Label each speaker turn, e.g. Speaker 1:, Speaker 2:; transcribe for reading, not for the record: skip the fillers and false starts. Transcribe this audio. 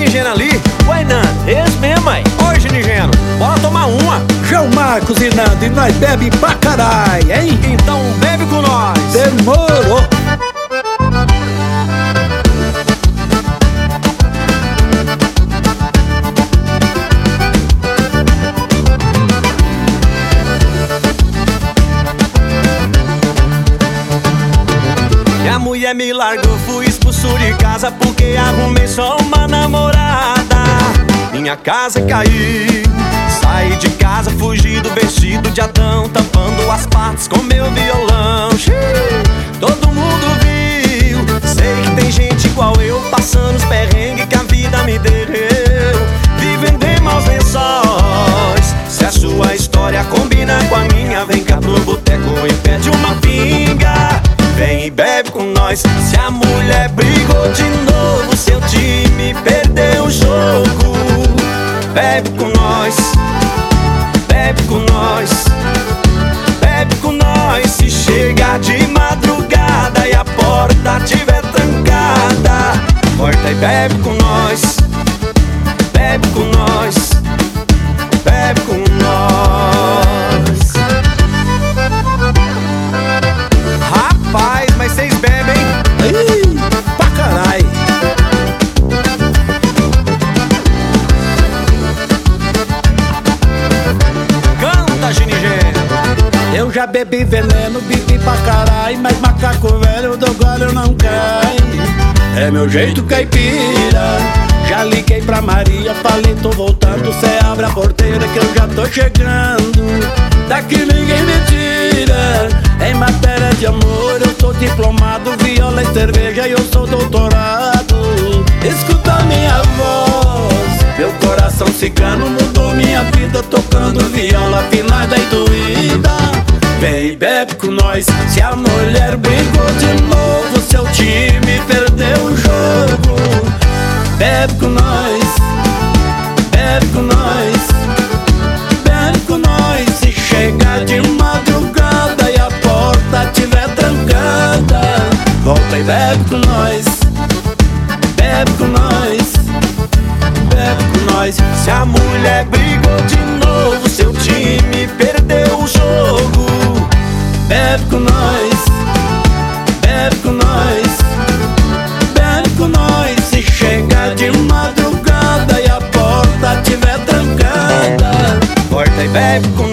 Speaker 1: Ginigeno ali? Ué, não, esse mesmo, aí. Oi, Ginigeno, bora tomar uma.
Speaker 2: João Marcos e Nando, e nós bebe pra caralho, hein?
Speaker 1: Então bebe com nós.
Speaker 2: Demorou.
Speaker 1: Minha mulher me largou, fui expulso de casa porque arrumei só uma namorada. Minha casa caiu, saí de casa, fugi do vestido de Adão, tampando as partes com meu violão. Todo mundo viu, sei que tem gente igual eu, passando os perrengues que a vida me deu, vivendo em maus lençóis. Se a sua história combina com a minha, vem cá pro boteco e pede uma pinga. Vem e bebe com nós. Se a mulher brigou de novo, seu time perdeu o jogo. Bebe com nós, bebe com nós, bebe com nós. Se chegar de madrugada e a porta tiver trancada, corta e bebe com nós, bebe com nós, bebe com nós. Rapaz, mas vocês bebem, hein?
Speaker 2: Ih, pra caralho.
Speaker 1: Canta, Ginigeno.
Speaker 2: Eu já bebi veneno, bebi pra caralho, mas macaco velho do gole eu não caio. É meu jeito caipira. Já liguei pra Maria, falei tô voltando, cê abre a porteira que eu já tô chegando. Daqui ninguém me tira. Em matéria de amor eu sou diplomado, viola e cerveja e eu sou doutorado. Escuta minha voz, meu coração cigano mudou minha vida, tocando viola afinada e doída. Vem e bebe com nós. Se a mulher brigou de novo, seu time perdeu o jogo. Bebe com nós, bebe com nós, bebe com nós. Se chegar de madrugada e a porta tiver trancada, volta e bebe com nós, bebe com nós, bebe com nós.
Speaker 1: Se a mulher brigou de novo, seu time perdeu o jogo.
Speaker 2: Bebe com nós, bebe com nós, bebe com nós. Se chegar de madrugada e a porta tiver trancada,
Speaker 1: Corta e bebe com